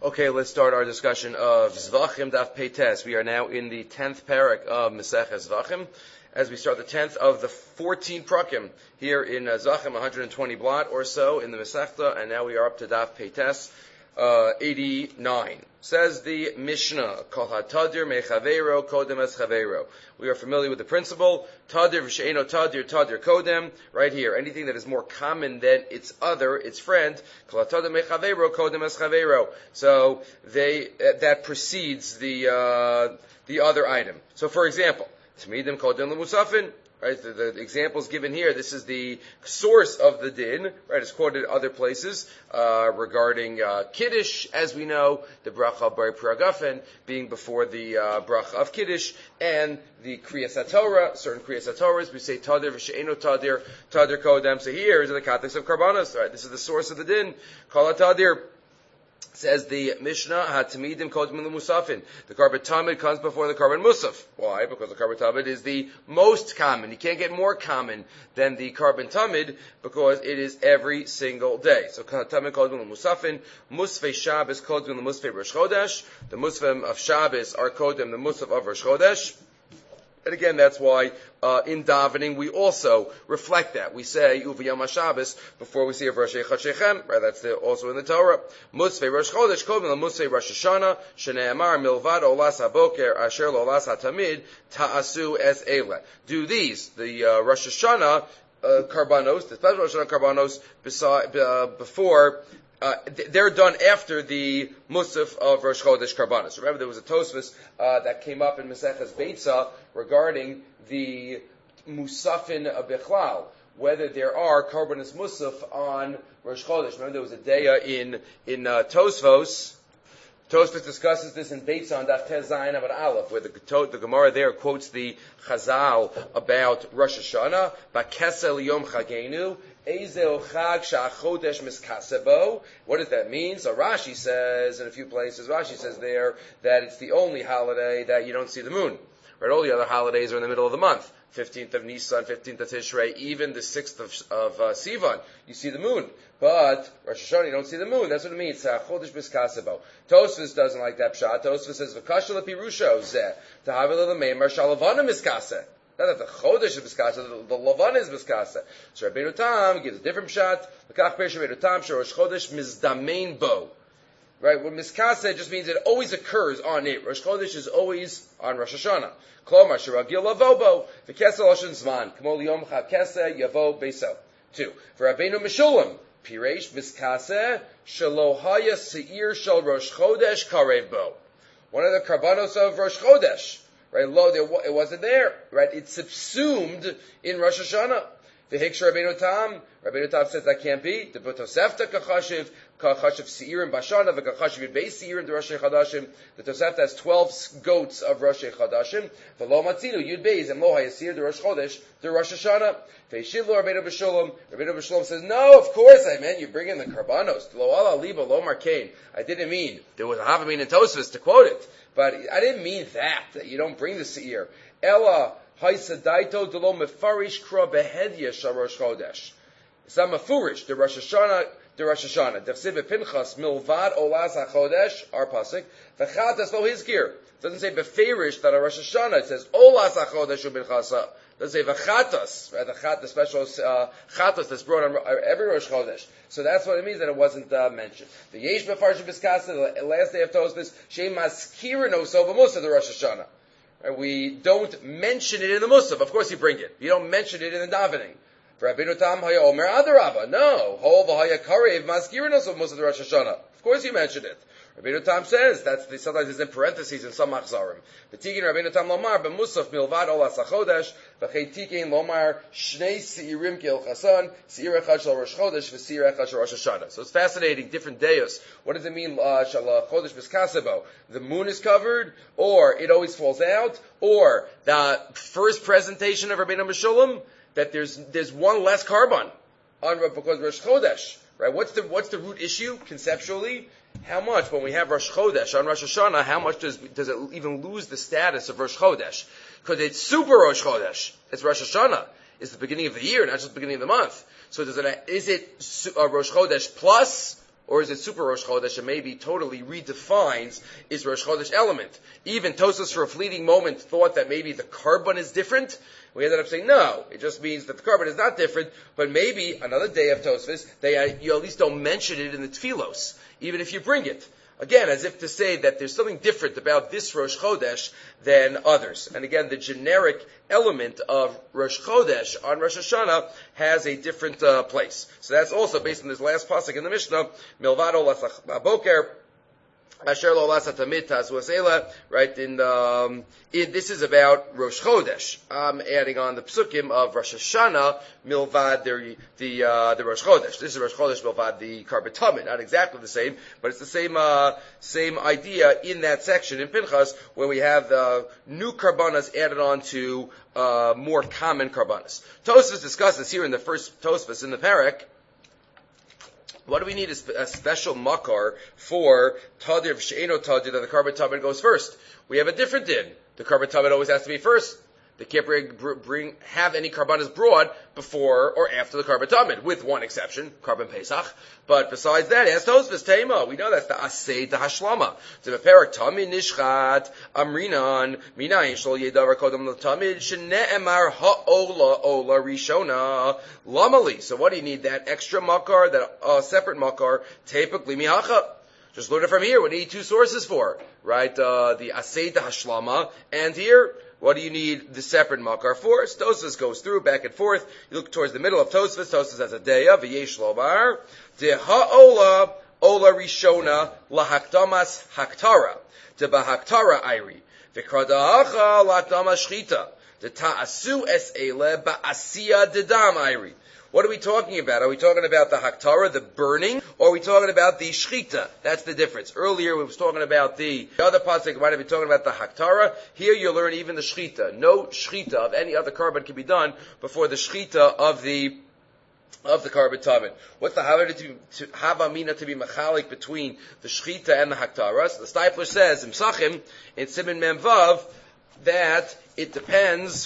Okay, let's start our discussion of Zvachim Daf Peites. We are now in the 10th parak of Maseches Zvachim, as we start the 10th of the 14 prakim here in Zvachim, 120 blot or so in the Masechta, and now we are up to Daf Peites 89. Says the Mishnah, Kol HaTadir Mechaveiro Kodem Es Chaveiro. We are familiar with the principle, Tadir V'She'eno Tadir, Tadir Kodem, right here. Anything that is more common than its other, its friend, Kol HaTadir Mechaveiro Kodem Es Chaveiro. So that precedes the other item. So for example, Tamidim Kodem L'Musafin. Right, the examples given here, this is the source of the din, right, it's quoted other places, regarding, Kiddush, as we know, the bracha of Bari Piragafen being before the, bracha of Kiddush, and the Kriyas HaTorah, certain Kriyas HaTorahs, we say Tadir V'She'eno Tadir, Tadir Kodem, so here is in the context of Karbanos, right, this is the source of the din, Kol HaTadir. Says the Mishnah, Hatamidim Kodem L'Musafin. The Karban Tamid comes before the Karban Musaf. Why? Because the Karban Tamid is the most common. You can't get more common than the Karban Tamid because it is every single day. So Tamid Kodem L'Musafin. Musfei Shabbos Kodem L'Musfei Rosh Chodesh. The Musfim of Shabbos are Kodem the Musaf of Rosh Chodesh. And again, that's why in davening we also reflect that. We say Uvayom HaShabbos before we say of Rosh Chadshechem. Right, that's also in the Torah. Musfei Rosh Chodesh Kodem Musfei Rosh Hashanah Shneimar Milvad Olas HaBoker Asher Lolas HaTamid Ta'asu Es Eila. Do these the Rosh Hashanah Karbanos, the special Rosh Hashanah Karbanos before. They're done after the Musaf of Rosh Chodesh Karbanos. Remember, there was a Tosfos that came up in Maseches Beitza regarding the Musafin Bechlal, whether there are Karbanos Musaf on Rosh Chodesh. Remember, there was a Deya in Tosfos. Tosfos discusses this in Beitza on Daf Tez Zayin Amud Aleph, where the Gemara there quotes the Chazal about Rosh Hashanah, Bakesel Yom Chagenu. What does that mean? So Rashi says in a few places, Rashi says there that it's the only holiday that you don't see the moon. Right? All the other holidays are in the middle of the month. 15th of Nisan, 15th of Tishrei, even the 6th of Sivan, you see the moon. But Rosh Hashanah, you don't see the moon. That's what it means. Chodesh Biskasebo. Tosfos doesn't like that pshat. Tosfos says, V'kasha lepirusha zeh, tahavil l'meimar shalavana miskaseh. Not that the Chodesh is Biskasa, the Lavan is Biskasa. So Rabbeinu Tam gives a different shot. L'kach Perish Rabbeinu Tam, Rosh Chodesh Mizdamein Bo. Right, what Miskasa just means it always occurs on it. Rosh Chodesh is always on Rosh Hashanah. Klomar Shiragil Lavobo, V'kesa Loshen Zman, K'mol Yom Chakesa Yavo Beso. 2. For Rabbeinu Meshulam, Piresh Miskasa, Shalohaya Seir Shal Rosh Chodesh Karev Bo. One of the Karbanos of Rosh Chodesh. Right, it wasn't there. Right, it's subsumed in Rosh Hashanah. The Hiksha Rabbeinu Tam says that can't be. The Tosefta kachashiv seirim bashana v'kachashiv beis seirim the Rosh Chadashim. The Tosefta has 12 goats of Rosh Chadashim. The Lo Matzinu Yud Beis and Lo Hayasir the Rosh Chodesh the Rosh Hashanah. Ve'ishivlo Rabbeinu B'Shalom. Rabbeinu B'Shalom says, no, of course I meant you bring in the Karbanos. Lo Ala Liba Lo Markain. I didn't mean there was a Havamin and Tosfos to quote it. But I didn't mean that you don't bring the seir. Ella haisadaito delo mefarish kra behedya shal Rosh Chodesh. It's not mefurish. The Rosh Hashanah. Defsiv Pinchas milvad olas hachodesh. Our pasuk. V'chatas lo hizkir. It doesn't say befarish that a Rosh Hashanah. It says olas hachodesh u'binchasa. It doesn't say v'chatas. Right? The special chatas that's brought on every Rosh Chodesh. So that's what it means that it wasn't mentioned. The Yesh Mefarshim Biskasa, the last day of Tosfos, Shem Maskirin Osova Musaf, the Rosh Hashanah. Right? We don't mention it in the Musaf. Of course you bring it. You don't mention it in the davening. For Rabbeinu Tam Haya Omer Adarabba. No. Hol V'Haya Karev Maskirin Osova Musaf, the Rosh Hashanah. Of course you mentioned it. Rabbeinu Tam says, sometimes it's in parentheses in some machzarim. V'tikin Rabbeinu Tam Lomar, b'musaf milvad olas hachodesh, v'chei tikin Lomar, shnei seirim kil chasan, seir echad shal Rosh Chodesh, v'seir echad shal Rosh Hashanah. So it's fascinating, different deos. What does it mean, shal chodesh b'skasebo? The moon is covered, or it always falls out, or the first presentation of Rabbeinu Meshulam, that there's one less carbon on, because Rosh Chodesh. Right? What's the root issue conceptually? How much, when we have Rosh Chodesh on Rosh Hashanah, how much does it even lose the status of Rosh Chodesh? Because it's super Rosh Chodesh. It's Rosh Hashanah. It's the beginning of the year, not just the beginning of the month. So is it Rosh Chodesh plus, or is it Super Rosh Chodesh and maybe totally redefines its Rosh Chodesh element? Even Tosfos for a fleeting moment thought that maybe the carbon is different. We ended up saying no, it just means that the carbon is not different, but maybe another day of Tosfos, you at least don't mention it in the Tfilos, even if you bring it. Again, as if to say that there's something different about this Rosh Chodesh than others. And again, the generic element of Rosh Chodesh on Rosh Hashanah has a different place. So that's also based on this last pasuk in the Mishnah, Milvado Lasach Boker, Asher lo lasat tamid tasvus ela, right? This is about Rosh Chodesh. I'm adding on the psukim of Rosh Hashanah milvad the Rosh Chodesh. This is Rosh Chodesh milvad the Karban Tamid. Not exactly the same, but it's the same idea in that section in Pinchas where we have the new karbanas added on to more common karbanas. Tosfos discusses here in the first Tosfos in the Perek. What do we need a special makar for tadir she'eno tadir that the Karban Tamid goes first? We have a different din. The Karban Tamid always has to be first. They can't have any karbanas brought before or after the Karban Tamid, with one exception, Karban Pesach. But besides that, as Tosfos Tema, we know that's the Asay the Hashlama. The Perak Tamid Nishchat Amrinan Minayin Shol Yedavar Kodam Tamid Shene'emar Ha'ola Ola Rishona Lamali. So what do you need? That extra makar, that separate makar, Tepuk Limihacha. Just learn it from here. What do you need two sources for? Right? The Asay the Hashlama, and here, what do you need the separate makar for? Tosfos goes through, back and forth. You look towards the middle of Tosfos. Tosfos has a deya, v'yesh lomar, de ha'ola, ola rishona, lahakdamas haktara, de bahaktara ayri, v'krada'acha lahakdamas shchita, de ta'asu es ele ba'asiya dedam ayri. What are we talking about? Are we talking about the haktara, the burning, or are we talking about the shchita? That's the difference. Earlier we was talking about the other pasuk might have been talking about the haktara. Here you'll learn even the shchita. No shchita of any other carbon can be done before the shchita of the Karban Tamid. What's the havamina to be machalik between the shchita and the haktara? So the Stipler says in Psachim, in Siman Mem Vav, that it depends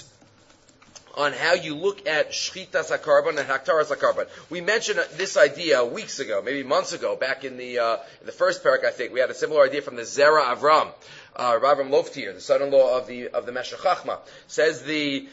on how you look at shchitas hakarban and haktaras hakarban. We mentioned this idea weeks ago, maybe months ago, back in the first parak. I think we had a similar idea from the Zera Avram, Avram Loftir, the son-in-law of the Meshech Chachma. Says the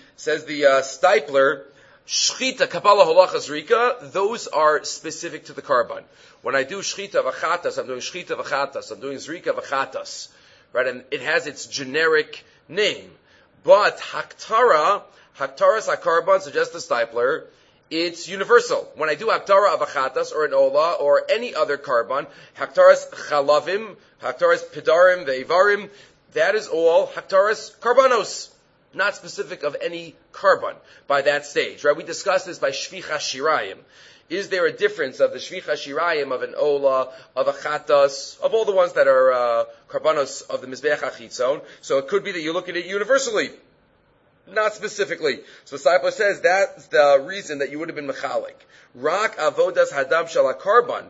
Stipler, shchita kapala holachas rika. Those are specific to the karban. When I do shchita v'chatas, I'm doing shchita v'chatas. I'm doing zrika v'chatas, right? And it has its generic name, but haktaras hakarban, suggests the Stipler, it's universal. When I do haktara of achatas or an ola or any other karban, haktaras chalavim, haktaras pidarim ve'ivarim, that is all haktaras karbanos, not specific of any karban by that stage. Right? We discussed this by shvicha shirayim. Is there a difference of the shvicha shirayim of an ola, of achatas, of all the ones that are karbanos of the mizbeach achitzon? So it could be that you look at it universally, not specifically. So the Disciple says that's the reason that you would have been mechalik. Rak avodas hadam shel hakarban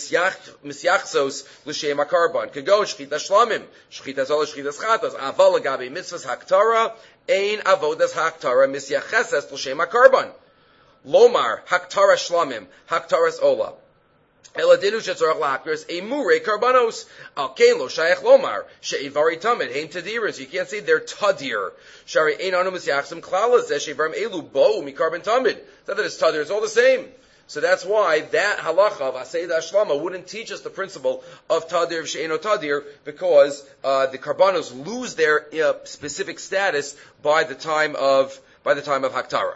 misyachsos l'shem hakarban. Kago shchita shlamim, shchita zol shchita chatas. Aval agabe mitzvahs haktara ein avodas haktara misyacheses l'shem hakarban. Lomar haktara shlamim, haktaras ola. Eladinu shetzorach lahaktaras emure karbanos. Al kein lo shayach lomar she'ivari tamid heim tadiras. You can't say they're tadir. Shari ein anu misyachsim klalas she'ivarim elu bo mi karban tamid. It's not that it's tadir; it's all the same. So that's why that halacha of Asay Hashlama wouldn't teach us the principle of tadir she'eno tadir, because the karbanos lose their specific status by the time of haktara.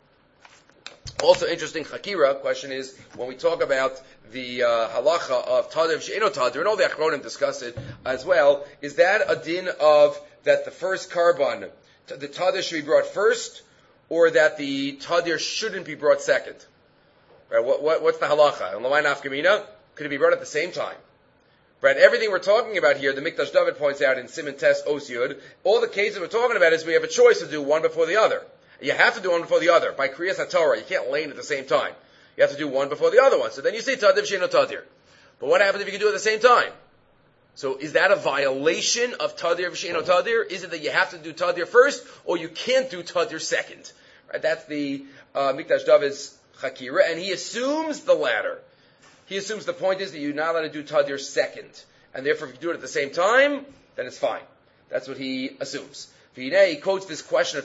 Also interesting, Chakira, question is, when we talk about the halacha of tadir she'eno tadir, and all the achronim discuss it as well, is that a din of that the first karban, the tadir should be brought first, or that the tadir shouldn't be brought second? Right? What's the halacha? And l'may nafkamina, could it be brought at the same time? Right? Everything we're talking about here, the Mikdash David points out in Siman Tes Os Yud, all the cases we're talking about is we have a choice to do one before the other. You have to do one before the other. By Kriyas HaTorah, you can't lane at the same time. You have to do one before the other one. So then you say tadir she'eno tadir. But what happens if you can do it at the same time? So is that a violation of tadir she'eno tadir? Is it that you have to do tadir first, or you can't do tadir second? Right? That's the Mikdash David's Chakira, and he assumes the latter. He assumes the point is that you're not allowed to do Tadir second. And therefore, if you do it at the same time, then it's fine. That's what he assumes. He quotes this question of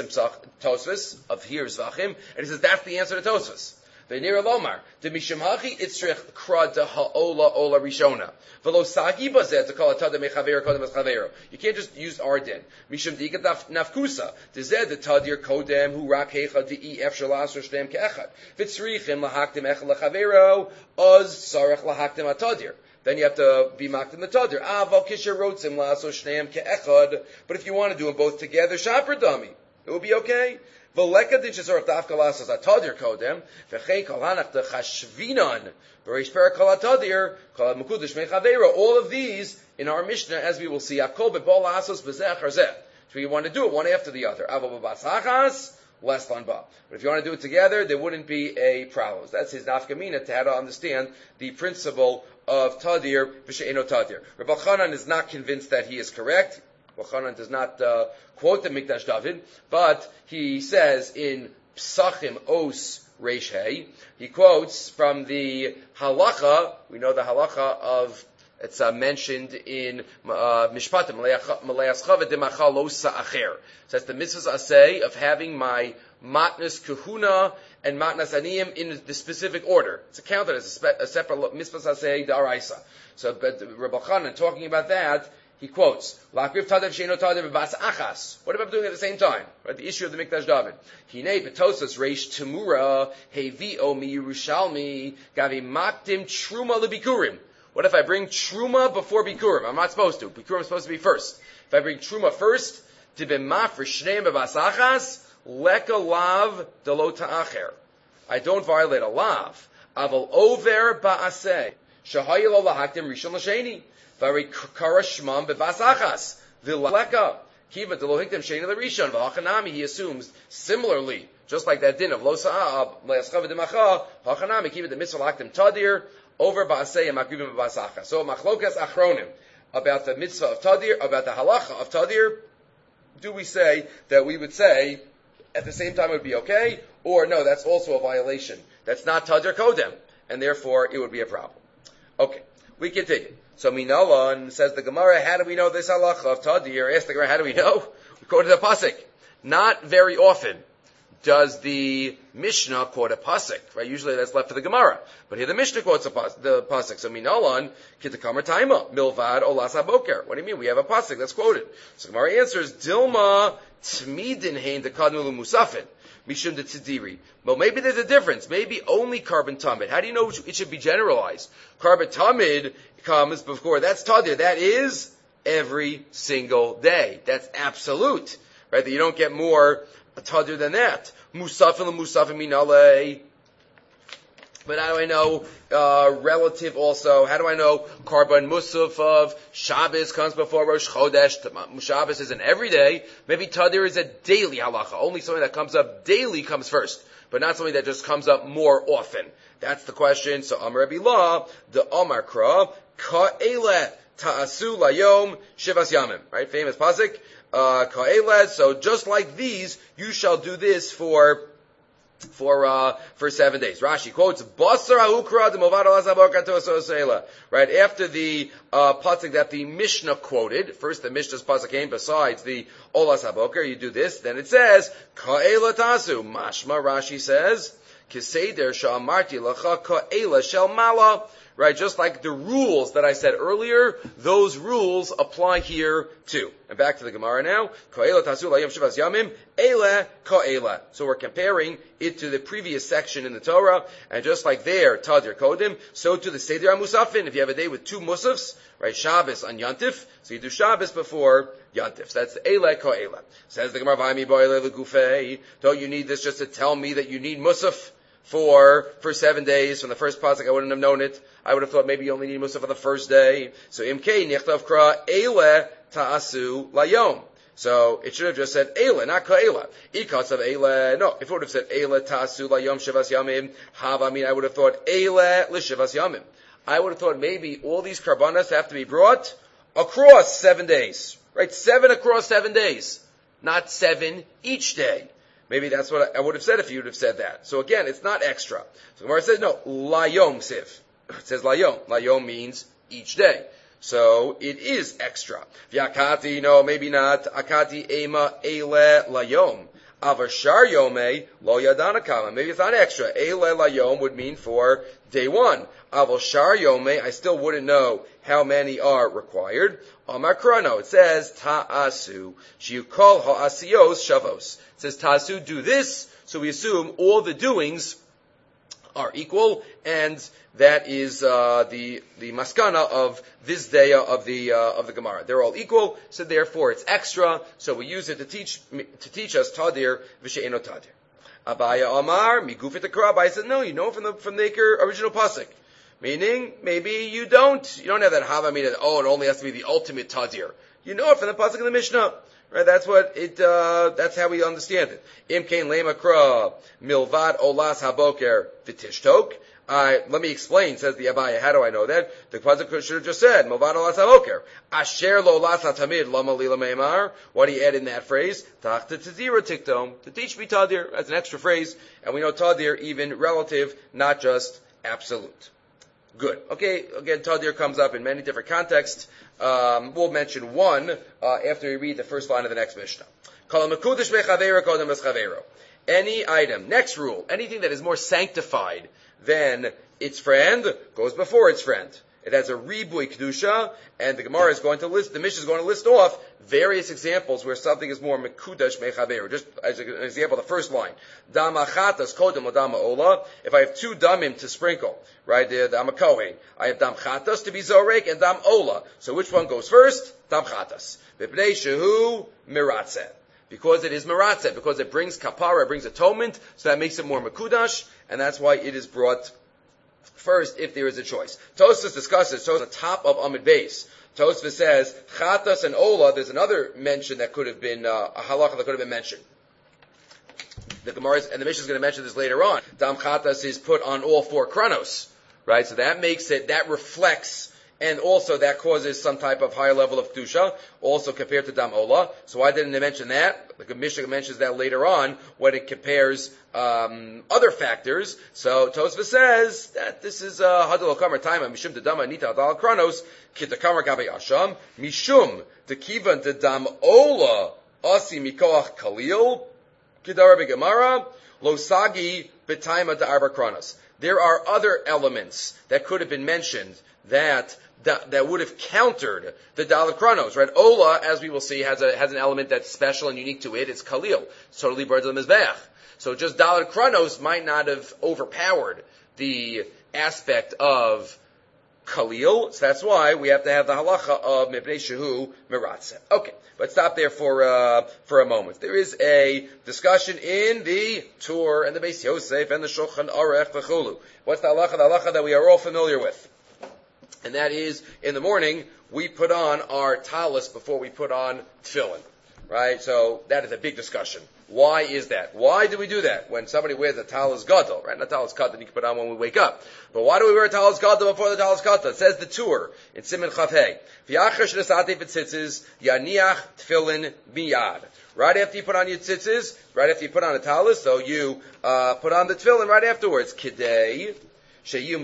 Tosfos, of here Zvachim, and he says that's the answer to Tosfos. V'nira lomar, de mishemhachi itzrich krad de ha'ola ola rishona. V'lo sagi bazeh to call a tadir mechaver kodem as chavero. You can't just use ardin. Mishum digat nafkusa. De zed the tadir kodem hu rak hecha de ef shalas or shtem keechad. V'tzrichim lahaktim echad lachavero, oz sarach lahaktim atadir. Then you have to be mocked in the tadir. Aval kisher rotzim laso shtem keechad. But if you want to do them both together, shaper dummy, it will be okay. V'leka din shesarach dafka lasas atadir kodem v'chein kol hanach de chashvinan b'reish perak kol atadir kol mukudish mechavera. All of these in our Mishnah, as we will see, akol bebol lasos b'zeh charzeh. So you want to do it one after the other. Aval b'basachas less than ba. But if you want to do it together, there wouldn't be a problem. That's his nafkamina to how to understand the principle of tadir v'she'eno tadir. Rabbi Chanan is not convinced that he is correct. Chanan does not quote the Mikdash David, but he says in Psachim Os Reish Hey, he quotes from the halacha. We know the halacha of, it's mentioned in Mishpatim, Maleas Chava de Machalosa Acher. So that's the mitzvahs aseh of having my matnas kahuna and matnas aniyim in the specific order. It's counted as a separate mitzvahs aseh daraisa. So, but Rabbi Chanan talking about that, he quotes, "Lakriv tadev sheino tadev b'bas achas." What about doing it at the same time? Right, the issue of the Mikdash David. Hinei betosas reish temura hevio mi Yerushalmi gavi maktim truma lebikurim. What if I bring truma before bikurim? I'm not supposed to. Bikurim is supposed to be first. If I bring truma first, tibema for shneim b'bas achas leka lav delo ta'acher. I don't violate a lav. Aval over ba'aseh shahayil lahaktim rishon l'sheni. Very karashmam bevasachas v'leka kiva delohiktem shein l'rishon v'hachanami. He assumes similarly, just like that din of lo sa'ab le'aschav v'demacha hachanami kiva the mitzvah laktem tadir over ba'asei and makrivim bevasachas. So machlokas achronim about the mitzvah of tadir, about the halacha of tadir. Do we say that we would say at the same time it would be okay, or no? That's also a violation. That's not tadir kodem, and therefore it would be a problem. Okay, we continue. So Minalan says the Gemara, how do we know this halacha of tadir? Ask the Gemara, how do we know? We quote the pasuk. Not very often does the Mishnah quote a pasuk, right? Usually that's left for the Gemara. But here the Mishnah quotes the pasuk. So Minalan, kitakamar taima, milvad olas haboker. What do you mean? We have a pasuk that's quoted. So the Gemara answers, Dilma tmidin hein dekadnu musafin. Mishum de tzidiri. Well, maybe there's a difference. Maybe only carbon tamid. How do you know it should be generalized? Carbon tamid comes before. That's tadir. That is every single day. That's absolute. Right? That you don't get more tadir than that. Musafin l'musafin minale. But how do I know relative also? How do I know Karban Musaf of Shabbos comes before Rosh Chodesh? Shabbos is an everyday. Maybe Tadir is a daily halacha. Only something that comes up daily comes first, but not something that just comes up more often. That's the question. So Amar Rabbi La, the Amar Kra, Ka'ele Ta'asu Layom Shivas Yamim. Right? Famous pasuk. Ka'ele. So just like these, you shall do this for 7 days. Rashi quotes Basar Hukra Demovad Alazaboka. Right after the pasuk that the Mishnah quoted. First, the Mishnah's pasuk came besides the Olas Haboker. You do this, then it says Ka'ela Tasu. Mashma Rashi says Kiseder Sha'amarti Lacha Ka'ela Shel Mala. Right, just like the rules that I said earlier, those rules apply here too. And back to the Gemara now. Ka'ela tasu layom shivas yamim, ele ka'ela. So we're comparing it to the previous section in the Torah, and just like there, tadir kodim, so to the Seder HaMusafin. If you have a day with two musafs, right, Shabbos on Yantif, so you do Shabbos before Yantif. So that's ele ka'ela. Says the Gemara, v'aymi bo'ele legufei. Don't you need this just to tell me that you need musaf for 7 days? From the first pasuk, I wouldn't have known it. I would have thought maybe you only need musaf for the first day. So imkei nichtav kra ele ta'asu layom. So it should have just said ele, not ka'ela. Ikatz of ele. No, if it would have said ele ta'asu layom shivas yamim, I would have thought ele l'shivas yamim. I would have thought maybe all these karbanas have to be brought across 7 days. Right? 7 across 7 days. Not 7 each day. Maybe that's what I would have said if you would have said that. So again, it's not extra. So Gemara says, no, layom siv. It says layom. Layom means each day. So it is extra. V'akati, no, maybe not. Akati ema ele layom. Avashar yome lo yadana kama. Maybe it's not extra. Ele layom would mean for day one. Avashar yome, I still wouldn't know how many are required. Amar krano, it says ta'asu. Shiyukol ha'asiyos shavos. It says ta'asu, do this. So we assume all the doings are equal, and that is the maskana of this day of the Gemara. They're all equal, so therefore it's extra. So we use it to teach us tadir v'she'eno tadir. Abaya Amar migufit akra. Abaya said, no, you know from the original pasuk. Meaning, maybe you don't have that havamina. Oh, it only has to be the ultimate tadir. You know it from the pasuk in the Mishnah. Right, that's what it. That's how we understand it. Imkein lemakra milvad olas haboker v'tishtok. Let me explain. Says the Abaya. How do I know that? The pasuk should have just said milvad olas haboker. Asher lo olas hatamid lama lila meimar. What do you add in that phrase? Tachta tzira tiktom, to teach me tadir as an extra phrase, and we know tadir even relative, not just absolute. Good. Okay, again, tadir comes up in many different contexts. We'll mention one after we read the first line of the next Mishnah. Any item, next rule, anything that is more sanctified than its friend goes before its friend. It has a ribui kedusha, and the Gemara is going to list, the Mishnah is going to list off various examples where something is more mekudash mechaveru. Just as an example, the first line, dam achatas kodem odam ola. If I have two damim to sprinkle, right, I'm a kohen. I have dam chatas to be zorek and dam ola. So which one goes first? Dam chatas. V'pnei shehu miratzeh. Because it is miratzeh, because it brings kapara, it brings atonement, so that makes it more mekudash, and that's why it is brought first, if there is a choice. Tosfos discusses, so on the top of Amud Beis, Tosfos says, Chatas and Ola, there's another mention that could have been, a halacha that could have been mentioned. The Gemara, and the Mishnah is going to mention this later on. Dam Chatas is put on all four kranos, right? So that makes it, that reflects, and also that causes some type of higher level of Kedusha, also compared to Dam Ola. So why didn't they mention that? The Mishnah mentions that later on when it compares other factors. So Tosfos says that this is Hadal Kamar Taima Mishum Dedama Nita Adal Kranos Kitakamar Gabe Asham Mishum Dekivan Dedam Ola Asi Mikoach Kalil Kidara Begamara Losagi Betaima De Arba Kranos. There are other elements that could have been mentioned that would have countered the Dalet Kranos, right? Ola, as we will see, has an element that's special and unique to it. It's Kalil. It's totally birds of the Mizbeach. So just Dalet Kranos might not have overpowered the aspect of Kalil. So that's why we have to have the halacha of Mipnei Shehu Miratzeh. Okay, but stop there for a moment. There is a discussion in the Tur and the Beis Yosef and the Shulchan Aruch v'chulu. What's the halacha? The halacha that we are all familiar with. And that is, in the morning, we put on our talis before we put on tefillin. Right? So, that is a big discussion. Why is that? Why do we do that? When somebody wears a talis gadol, right? Not talis katan, you can put on when we wake up. But why do we wear a talis gadol before the talis katan? It says the Tur, in Siman Chav Hei. V'yachar sh'nesati v'tzitzis, yaniach tefillin miyad. Right after you put on your tzitzis, right after you put on a talis, so you put on the tefillin right afterwards. Kidei. So that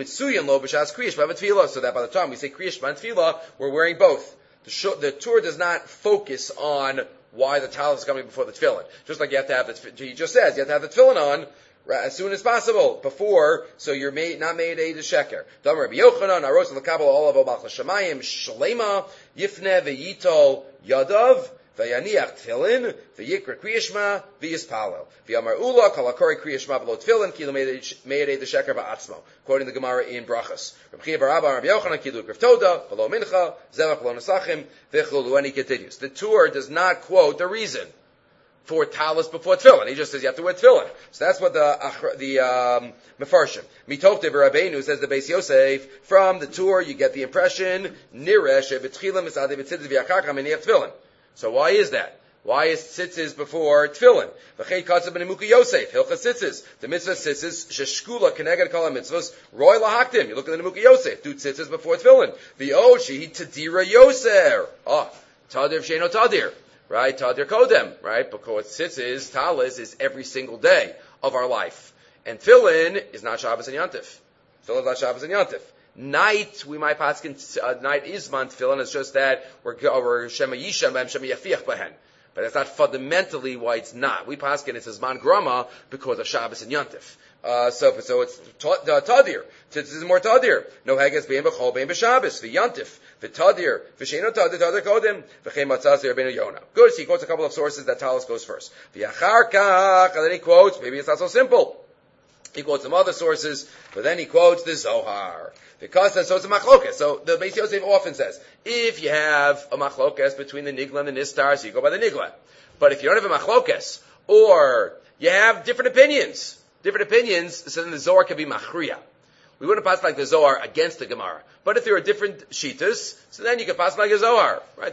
by the time we say Kriyash Man Tefillah, we're wearing both. The Tur does not focus on why the talis is coming before the tefillin. Just like you have to have he just says, you have to have the tefillin on as soon as possible, before, so you're not made a sheker. Damar Rabbi Yochanan, Aros l'kabel olav obach l'shamayim, shlema, yifne v'yitol yadav, v'yaniach tefillin, v'yikra kriyashma, v'yispalo. V'yamar ula, kalakori kriyashma v'lo tefillin, kilo me'edei d'sheker ba'atzmo. Quoting the Gemara in Brachas. Rabbi Chiya bar Abba, Rabbi Yochanan, kilu krivtoda, v'lo mincha, zevach v'lo nesachim, v'chulu, and he continues. The Tur does not quote the reason for talis before tefillin. He just says you have to wear tefillin. So that's what the Mefarshim. Mitoktev Rabbeinu, says the Beis Yosef, from the Tur you get the impression, niresh b'tchilim misadei b'tzitzis v'yachakam eniach tefillin. So why is that? Why is tzitzis before tefillin? V'chei katzav b'nemuka Yosef, hilchas tzitzis. The mitzvah tzitzis, sheshkula keneged kol mitzvahs, roy lahaktim. You look at the nemuka Yosef, do tzitzis before tefillin. V'o shehi tadira yoser. Tadir v'sheino tadir. Right? Tadir kodem. Right? Because tzitzis, talis, is every single day of our life. And tefillin is not Shabbos and Yantif. Tefillin is not Shabbos and Yantif. Night, we might paskin, night is man tefillin. It's just that we're shema yisham b'hem, shema yafiach b'hen. But that's not fundamentally why it's not. We paskin it's as man grama because of Shabbos and Yontif. So it's tadir. This is more tadir. No haggis bein b'chol bein b'Shabbos v'Yontif v'tadir v'sheino tadir kodim v'chein matzah Rabbeinu Yonah. Good. So he quotes a couple of sources that Talis goes first. V'yachar kach, and then he quotes. Maybe it's not so simple. He quotes some other sources, but then he quotes the Zohar. Because so it's a machlokas. So the Beis Yosef often says, if you have a machlokas between the nigla and the nistar, so you go by the nigla. But if you don't have a machlokas, or you have different opinions, so then the Zohar can be machriya. We wouldn't pass like the Zohar against the Gemara. But if there are different shitas, so then you can pass like a Zohar. Right?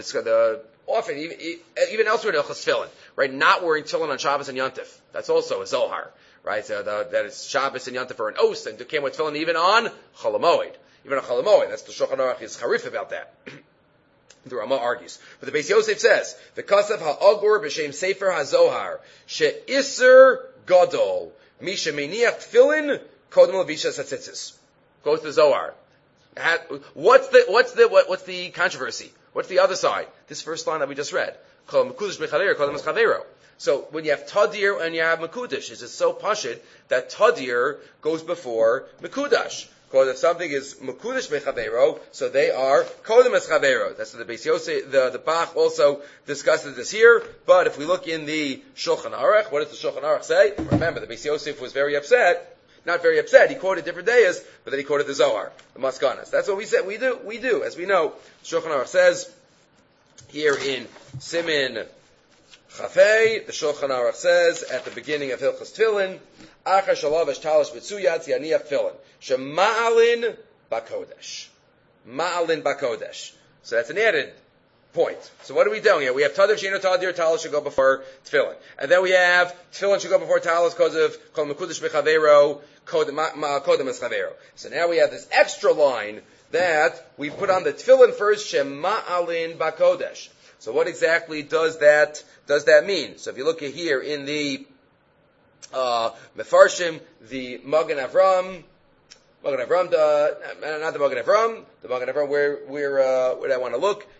Often, even elsewhere in Ilchos Tefillin, right? Not wearing tefillin on Shabbos and Yontif. That's also a Zohar. Right, so that is Shabbos and Yontif for an oath, and came with tefillin even on Cholamoid. Even on Cholamoid, that's the Shulchan Aruch is charif about that. The Rama argues. But the Beis Yosef says, V'kasav ha'agur b'shem sefer ha'zohar, she'isser gadol, misha meniach tefillin, kodem levisha satzitzis. Goes to Zohar. What's the controversy? What's the other side? This first line that we just read. Kol mekudesh b'chavero, kodem es. So when you have Tadir and you have Mekudash, it's so pashit that Tadir goes before Mekudash. Because if something is Mekudash Mechavero, so they are Kodem Es Chavero. That's what the Beis Yosef, the Bach also discusses this here. But if we look in the Shulchan Aruch, what does the Shulchan Aruch say? Remember, the Beis Yosef was very upset. Not very upset. He quoted different days, but then he quoted the Zohar, the Maskanas. That's what we said. We do. As we know, Shulchan Aruch says here in Simin Chafei, the Shulchan Aruch says at the beginning of Hilchos Tefillin, Achar shalavesh talish b'tzuyat yaniach tefillin shema'alin bakodesh. Ma'alin bakodesh. So that's an added point. So what are we doing here? We have Tadir Sheino Tadir, Talis should go before Tefillin. And then we have Tefillin should go before Talis because of Kol Mekudesh B'Chavero, Kodem Es Chavero. So now we have this extra line that we put on the Tefillin first, Shema'alin bakodesh. So what exactly does that mean? So if you look here in the Mefarshim, the Magen Avram, not the Magen Avram, where do I want to look?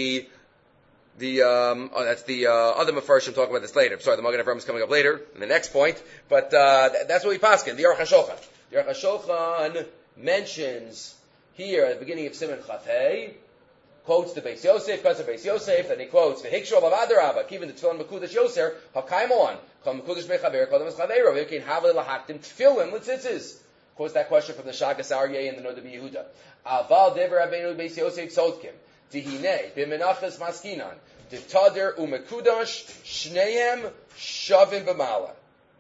That's the other Mefarshim, talking about this later. I'm sorry, the Magen Avram is coming up later, in the next point, but that's what we paskin, the Aruch HaShulchan. The Aruch HaShulchan mentions here at the beginning of Siman Chafei, quotes the Beis Yosef, because of Beis Yosef, then he quotes V'hikshol B'Adarabba, even the Tefillin Mekudesh Yoser, Hakaimon, Kol Mekudesh Mechaver, Kodem Es Chavero, V'Kein Havli Lahaktim Tefillin L'Tzitzis. Quotes that question from the Shagas Aryeh and the Noda B'Yehuda. Aval Dever Rabbeinu Beis Yosef Tzodkim, Dihinei B'Menachas Maskinan, D'Tader U'Mekudash Shneim Shavim B'Mala.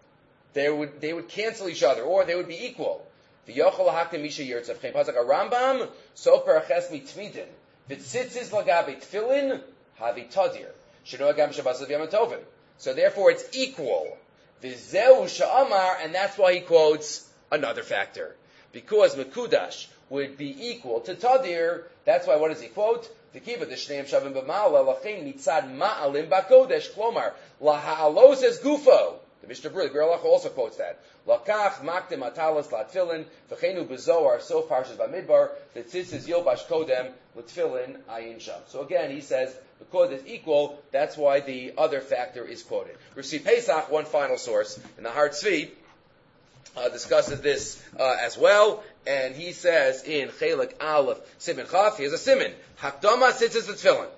They would cancel each other, or they would be equal. V'Yochel Lahaktim Misha Yirtzav, Chein Pasuk Rambam, Sofer Aches Mitmidin. V'tzitzis lagabe tefillin havi tadir. Sheno agam shabbos v'yom tovim. So therefore it's equal. V'zeu sha'amar, and that's why he quotes another factor. Because Mekudash would be equal to tadir, that's why what does he quote? V'kiva d'shneim shavim b'ma'ala lachein mitzad ma'alim b'kodesh klomar laha'alos es gufo. The Mishnah Berurah, the Berurah also quotes that. Lakach makdim atalas latfilin v'cheinu b'zohar so parshas b'midbar v'tzitzis yilbash kodem l'tfilin ayin sham. So again, he says because it's equal, that's why the other factor is quoted. Rashi Pesach, one final source, in the Har Tzvi, discusses this as well, and he says in Chelik Aleph Simin Chaf, here's a Simin, Hakdama tzitzis l'tfilin.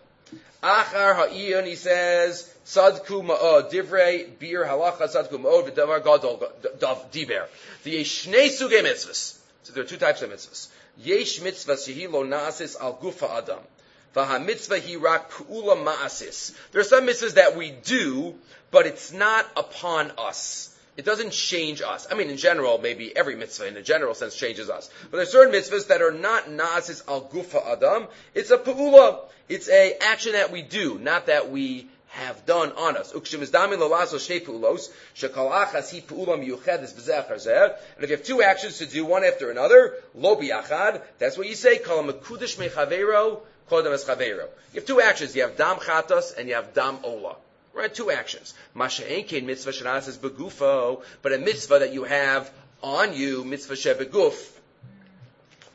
Achar ha'iyun, he says, Sadku ma'od, divrei, bir halacha, sadku ma'od, v'davar gadol, diber. The yesh shnei sugei mitzvahs. So there are two types of mitzvahs. Yesh mitzvahs shehi lo na'asis al gufa adam. V'ha mitzvah hi rak pu'ula ma'asis. There are some mitzvahs that we do, but it's not upon us. It doesn't change us. I mean, in general, maybe every mitzvah in a general sense changes us. But there are certain mitzvahs that are not na'asis al gufa adam. It's a pu'ula. It's a action that we do, not that we have done on us. And if you have two actions to do one after another, lo biyachad, that's what you say, kol mekudesh mechavero, kodem es chavero. You have two actions. You have dam chatos and you have dam ola. Right? Two actions. Masha enkein mitzvah shenases begufo, but a mitzvah that you have on you, mitzvah shebeguf,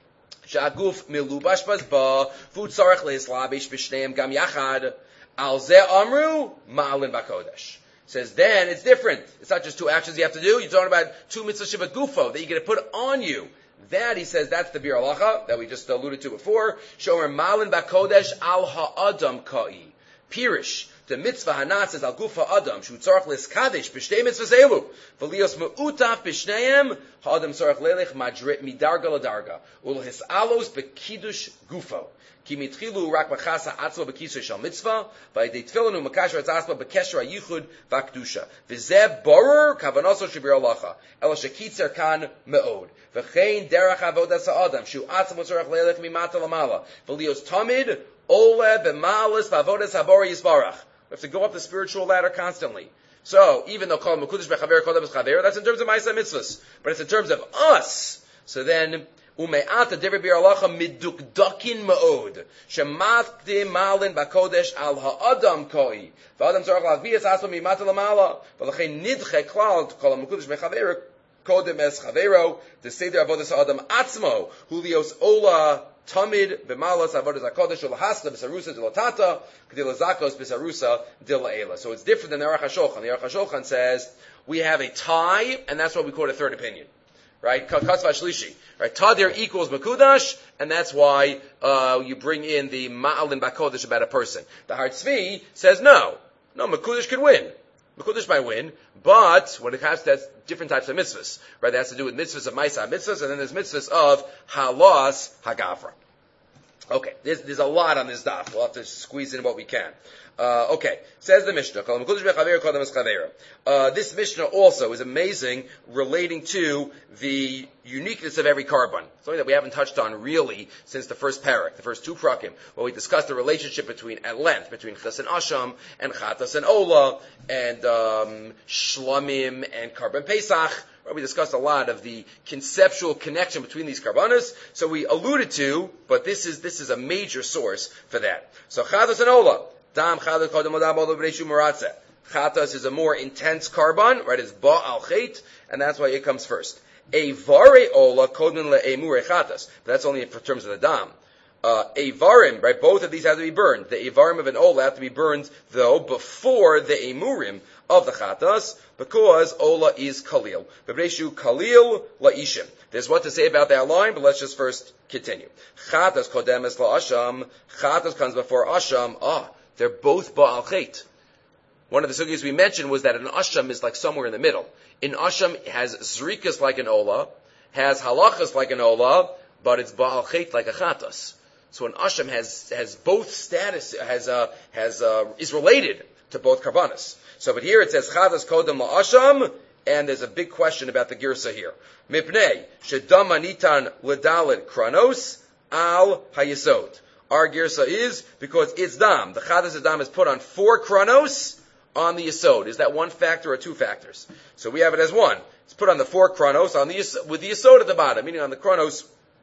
Sha'aguf milubash bazba, fu tzarech lehislabish b'shneim gam yachad, al zeh amru, ma'alin b'kodesh. Says then it's different. It's not just two actions you have to do. You're talking about two mitzvahs shiva gufo that you're going to put on you. That, he says, that's the bir halacha that we just alluded to before. Shomer malin b'kodesh al ha'adam ka'i. Pirish. The mitzvah hanat says al gufa adam shu tzarech liskadesh b'shtei mitzvahs elu v'lios me'utaf b'shneim ha'adam tzarech lelech midarga ladarga ul hisalos b'kiddush gufo ki mitchilu rak b'chasa atzma b'kisur shal mitzvah v'ayidei tefillin u'makasher atzma b'kesher ha'yichud v'akdusha v'zeh borer kavanoso shebir halacha ela shekitzer kan me'od v'chein derech avodas ha'adam shu atzma tzarech lelech mimata lamala v'lios tamid ole b'malas v'avodas habor yisbarach. We have to go up the spiritual ladder constantly. So, even though called Mekudesh Bechaver, called Bechaver, that's in terms of Ma'aseh Mitzvahs. But it's in terms of us. So then, Ume'ata Dever Bir Alacha Midukdakin Ma'od. Shemakdim Malin Bakodesh Al Ha'adam Koi. V'Adam Tzarech L'Agviyas Asma Mimata L'Mala. V'Lachein Nidche Klal, called Mekudesh Bechaver, Kodem Es Chavero, the Seder Avodas Ha'adam Atzmo, Hulios Ola, Tamid b'malas avodas hakodesh ulahasla b'sarusa dilatata k'dilazakos b'sarusa dilaela. So it's different than the Aruch HaShulchan. The Aruch HaShulchan says we have a tie, and that's what we call a third opinion, right? Katzva shlishi, right? Tadir equals mekudash, and that's why you bring in the ma'alin b'kodesh about a person. The Har Tzvi says no, mekudash could win. Mekudesh might win, but when it comes to different types of mitzvahs, right? That has to do with mitzvahs of Maisa mitzvahs, and then there's mitzvahs of Halas Hagavra. Okay, there's a lot on this daf. We'll have to squeeze in what we can. Okay, says the Mishnah. This Mishnah also is amazing, relating to the uniqueness of every carbon. Something that we haven't touched on really since the first parak, the first two prakim, where we discussed the relationship at length between Chas and Asham, and Chatas and Ola, and Shlamim and Karban Pesach. We discussed a lot of the conceptual connection between these karbanos. So we alluded to, but this is a major source for that. So Chatas and Ola. Dam Chatas Kodem Odam Ola B'Reishu Moratze. Chatas is a more intense carbon, right? It's Ba Al Chet, and that's why it comes first. Evare Ola Kodem LeEmure Chatas. But that's only in terms of the Dam. Evarim, right? Both of these have to be burned. The Evarim of an Ola have to be burned, though, before the Emurim of the Chatas, because Ola is Kalil. B'Reishu Kalil La'ishim. There's what to say about that line, but let's just first continue. Chatas Kodemes LaAsham. Chatas comes before Asham. They're both Ba'al Chet. One of the sugyas we mentioned was that an Asham is like somewhere in the middle. An Asham has Zrikas like an Ola, has Halachas like an Ola, but it's Ba'al Chet like a Chatas. So an Asham has both status, is related to both Karbanas. So, but here it says Chatas Kodem LaAsham, and there's a big question about the Girsa here. Mipnei, Shedam Anitan L'Dalet Kranos Al Hayesod. Our Girsa is because it's Dam. The Chatas Dam is put on 4 Kranos on the Yesod. Is that one factor or 2 factors? So we have it as 1. It's put on the 4 Kranos with the Yesod at the bottom, meaning on the Kranos.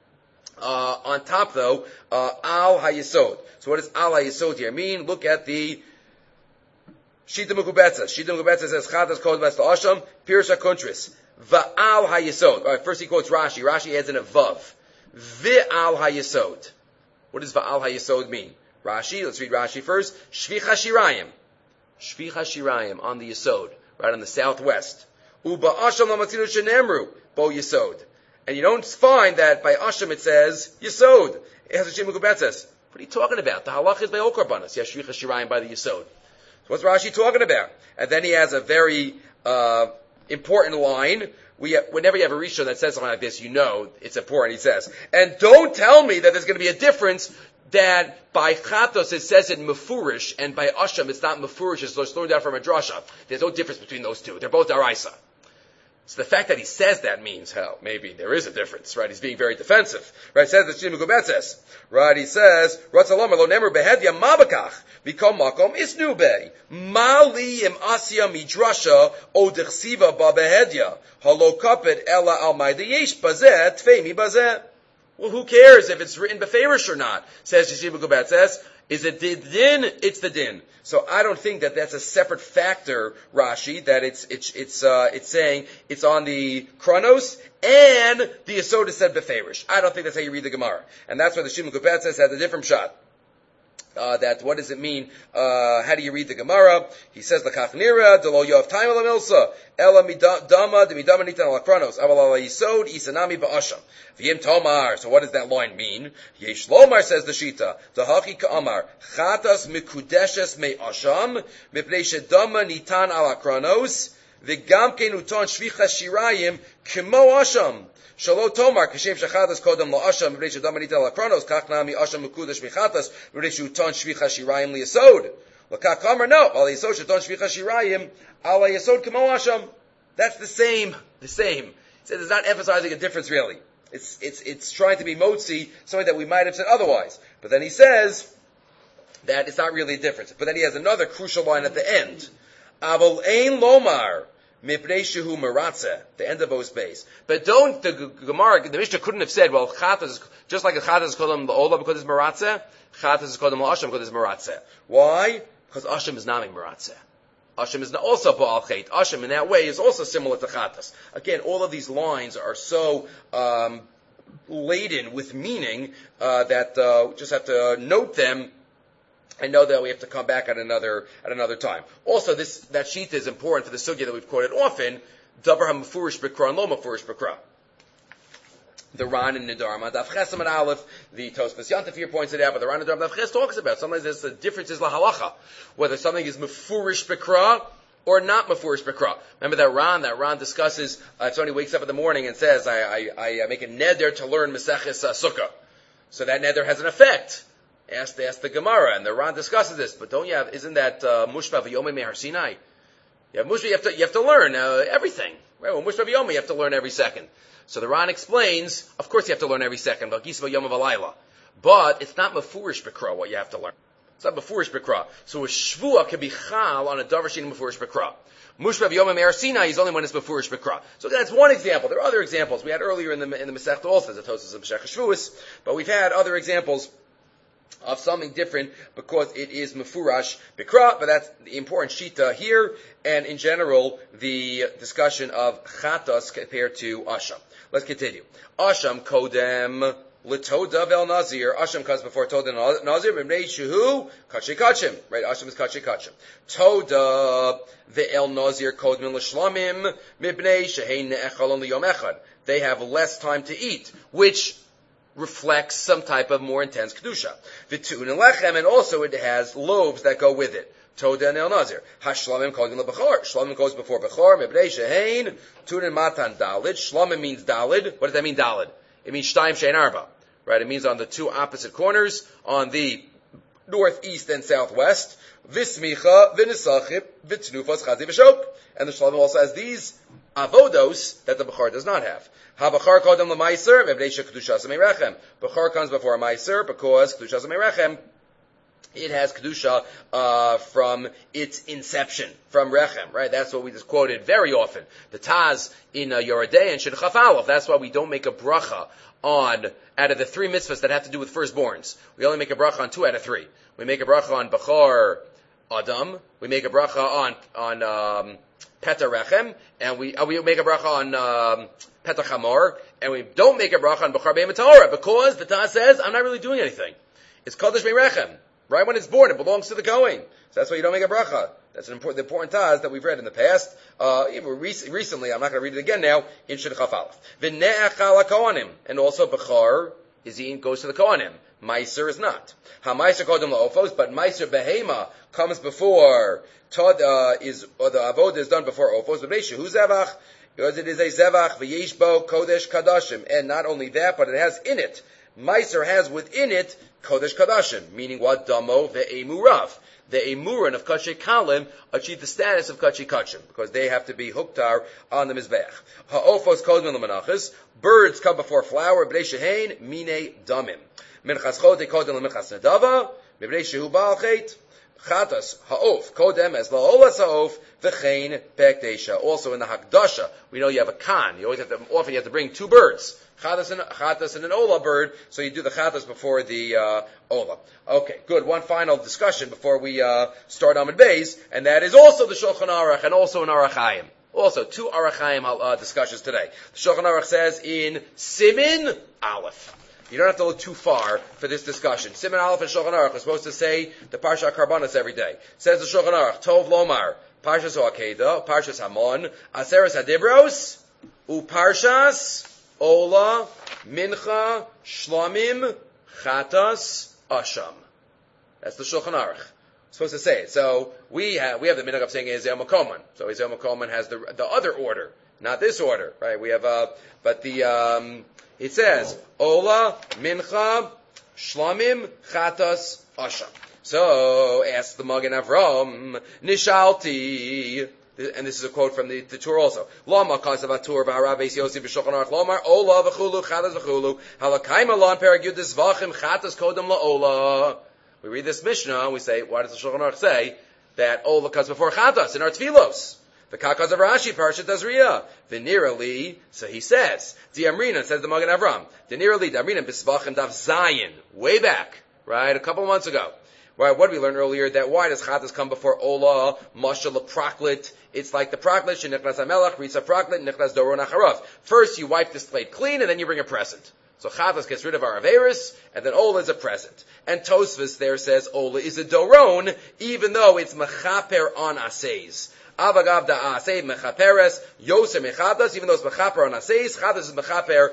On top though, Al Hayesod. So what does Al Hayesod here mean? Look at the Shita Mekubetza. Shita Mekubetza says Chatas Kodem LaAsham Pirush HaKuntris Va'al Hayesod. All right, first he quotes Rashi. Rashi adds in a vav. V'al Hayesod. What does Va'al Hayesod mean? Rashi, let's read Rashi first. Shvicha Shirayim. Shvicha Shirayim on the Yesod, right on the southwest. Uba Asham Lamatzinu Shenemru Bo Yesod. And you don't find that by Asham it says Yesod. It has a Shita Mekubetza. What are you talking about? The halach is by all karbanos. Yes, Shvicha Shirayim by the Yesod. So what's Rashi talking about? And then he has a very important line. Whenever you have a Rishon that says something like this, you know it's important. He says, and don't tell me that there's going to be a difference that by Chatos it says it Mefurish, and by Asham it's not Mefurish, it's thrown down from a drasha. There's no difference between those two. They're both Daraisa. So the fact that he says that means, hell, maybe there is a difference, right? He's being very defensive, right? It says the Shita Mekubetza, right? He says, Ratzalom lo nemer behedya mabakach, vikom makom isnu be, mali im asya midrasha o dechsiva ba behedya, halo kapet ela al maida yesh bazeh tfei mi bazeh. Well, who cares if it's written beferish or not? Says Yeshiva Gubat says, is it the din? It's the din. So I don't think that that's a separate factor, Rashi, that it's saying it's on the Chronos and the Yesod is said beferish. I don't think that's how you read the Gemara. And that's why the Shimon Gubat says had a different shot. That what does it mean? How do you read the Gemara? He says l'kach nira delo yoav time ala milsa ela midama de midama nitan ala kranos aval ala yisod isanami ba'asham v'yim tomar. So what does that line mean? Yesh lomar, says the Shita, dahachi ka'amar chatas mikudeshes me asham mipnei shedama nitan ala kranos v'gam ken uton shvichas shirayim kemo asham. Shalo Tomar, Kashem Shachatas Kodam La Asham, Mibnei Shadamanita La Kronos, Kachnami Asham Mukudash Michatas, Mibnei Shuton Shvicha Shirayim Liyasod. Lakak Kamar, no, Ala Yasod Shuton Shvicha Shirayim, Ala Yasod Kamo Asham. That's the same. It says it's not emphasizing a difference really. It's trying to be motzi, something that we might have said otherwise. But then he says that it's not really a difference. But then he has another crucial line at the end. Avol Ein Lomar, Mipnei shehu meratzeh, the end of those base. But don't, the Gemara, the Mishnah couldn't have said, well, chatas, just like a chatas is called the ola because it's meratzeh, chatas is called asham because it's meratzeh. Why? Because asham is naming meratzeh. Asham is also ba'al chait. Asham in that way is also similar to chatas. Again, all of these lines are so, laden with meaning, that, we just have to note them. I know that we have to come back at another time. Also, that sheet is important for the sugya that we've quoted often. Davar hamufurish b'kra and lo mufurish b'kra. The Ran in Nidarma, Daf Chesam and Aleph, the Tosfos Yantef here points it out, but the Ran in Nidarma Daf Ches talks about sometimes there's a differences lahalacha, whether something is mufurish b'kra or not mufurish b'kra. Remember that Ran discusses if somebody wakes up in the morning and says, I make a neder to learn Maseches Sukkah. So that neder has an effect. Ask the Gemara, and the Ran discusses this. But isn't that Mushva v'yomei mehar Sinai? Yeah, Mushva, you have to learn everything. Right? Well, Mushva v'yomei, you have to learn every second. So the Ran explains, of course you have to learn every second. But it's not mefurish b'kra what you have to learn. It's not mefurish b'kra. So a shvua can be chal on a davar shein mefurish b'kra. Mushva v'yomei mehar Sinai is only when it's mefurish b'kra. So that's one example. There are other examples we had earlier in the Masechta also, the Tosfos of Masechta Shavuos, but we've had other examples of something different because it is mefurash bikra, but that's the important shita here, and in general, the discussion of chatas compared to asham. Let's continue. Asham kodem l'toda vel nazir. Asham comes before toda and nazir. Mibnei shehu kachi kachim. Right? Asham is kachi kachim. Toda ve'el nazir kodem l'shlamim. Mibnei shehein ne'echalon liyom echad. They have less time to eat, which reflects some type of more intense kedusha. V'tu'un and lechem, and also it has loaves that go with it. Toda and el nazir. Hashlamim kodim lebechor. Shlamim goes before bechor. Mebnei shehein tu'un matan dalid. Shlamim means dalid. What does that mean, dalid? It means shtayim shein arba. Right? It means on the two opposite corners, on the northeast and southwest. Vismicha v'nisachib v'tnufas chazi v'shok. And the shlamim also has these avodos that the bechor does not have. Ha-bachar kodem l'maiser, mebnei kedushas merechem. Bachar comes before a maiser because kedushas merechem, it has kedusha from its inception, from rechem, right? That's what we just quoted very often. The Taz in Yoredei and Shidchaf Aleph. That's why we don't make a bracha on, out of the three mitzvahs that have to do with firstborns. We only make a bracha on 2 out of 3. We make a bracha on bachar adam. We make a bracha on Peta Rechem, and we make a bracha on Peta Chamor, and we don't make a bracha on Bechar Be'em Tahora, because the Taz says, I'm not really doing anything. It's Kodesh Me'rechem. Right when it's born, it belongs to the Kohen. So that's why you don't make a bracha. That's the important Taz that we've read in the past. Even recently, I'm not going to read it again now, in Shidchaf Aleph. V'ne'echal HaKohanim, and also Bechar goes to the Kohanim. Meiser is not. Ha-Meiser Kodem La'ofos, but Meiser Behema comes before. The Avodah is done before Ofos. Who's Zevach? Because it is a Zevach, V'yeshbo Kodesh Kadashim. And not only that, but it has in it. Meiser has within it Kodesh Kadashim. Meaning what? Damo Ve'emurav. The Emuran of Kachi Kalim achieve the status of Kachi Kachim, because they have to be huktar on the Mizbech. Ha-Ofos Kodem L'Menachas. Birds come before flour. B'nei Shehein Mine Damim. Minchas Chote Kodem L'Minchas Nedava. Mibnei Shehu Baal Chet. Chatas ha'of kodem as la'olas ha'of v'chein pekdesha. Also in the hakdasha, we know you have a kan. You always have to often you have to bring two birds, chatas and an ola bird. So you do the chatas before the ola. Okay, good. One final discussion before we start Amud Beis, and that is also the Shulchan Aruch and also in Orach Chaim. Also, two Orach Chaim discussions today. The Shulchan Aruch says in Simin Aleph. You don't have to look too far for this discussion. Siman Aleph and Shulchan Aruch are supposed to say the Parsha Karbanos every day. Says the Shulchan Aruch, Tov Lomar, Parshas Ho'akeda, Parshas Hamon, Aseres Hadibros, Uparshas, Ola, Mincha, Shlamim, Chatas, Asham. That's the Shulchan Aruch. Supposed to say it. So we have the minhag of saying Ezel Makoman. So Ezel Makoman has the other order, not this order, right? We have it says, Ola, Mincha, Shlamim, Chatas, Asham. So, asks the Magen Avram, Nishalti, and this is a quote from the Tur also, Lama Kasavatur, V'harav Beis Yosef, B'shulchan Aruch, Lomar, Ola, V'chulu, Chatas, V'chulu, Halakaim Alon, Perek Yudis, V'achim, Chatas, Kodem, La'ola. We read this Mishnah, and we say, why does the Shulchan Aruch say that Ola comes before Chatas in our Tfilos? The Kakas of Rashi, Parshat Tazria. V'nirali, so he says, Diamrina, says the Magen Avram, V'nirali, Diamrina, B'svachim Daf Zayin, way back, right, a couple of months ago. Right, what did we learn earlier? That why does Chatas come before Ola, Mashal, Praklit? It's like the Praklit, Shenichnas HaMelech, Ritza Praklit, Nichnas Doron Acharav. First you wipe this plate clean, and then you bring a present. So Chatas gets rid of our Averis, and then Ola is a present. And Tosfos there says Ola is a Doron, even though it's Mechaper on Aseis. Avagav da Asei Mechaperes, Yosem Mechatas, even though it's Mechaper on Aseis, Chatas is Mechaper